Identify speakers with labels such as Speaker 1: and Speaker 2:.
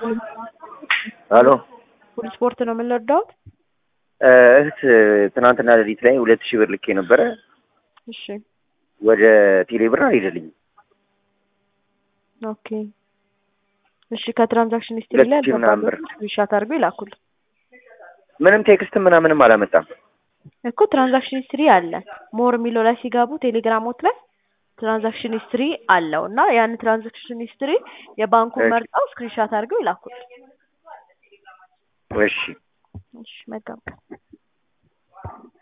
Speaker 1: አሎ
Speaker 2: ሁሉ ስፖርት ነው የምንወደው።
Speaker 1: እህት ትናንትና ሌሊት ላይ 2000 ብር ልኬ ነበረ።
Speaker 2: እሺ
Speaker 1: ወደ ቴሌ ብር አልሄደልኝም።
Speaker 2: ኦኬ እሺ ከትራንዛክሽን ሂስትሪ ላይ
Speaker 1: ምናምን ብር
Speaker 2: ስክሪንሾት አድርገው ይላኩል።
Speaker 1: ምንም ቴክስት ምናምንም አላመጣም
Speaker 2: እኮ ትራንዛክሽን ሂስትሪ አለ። ሞር የሚለው ላይ ሲጋቡ ቴሌግራሞት ላይ ትራንዛክሽን ሂስትሪ አለው እና ያን ትራንዛክሽን ሂስትሪ የባንኩን መርጠው ስክሪንሾት አድርገው ይላኩል።
Speaker 1: እሺ
Speaker 2: እሺ መልካም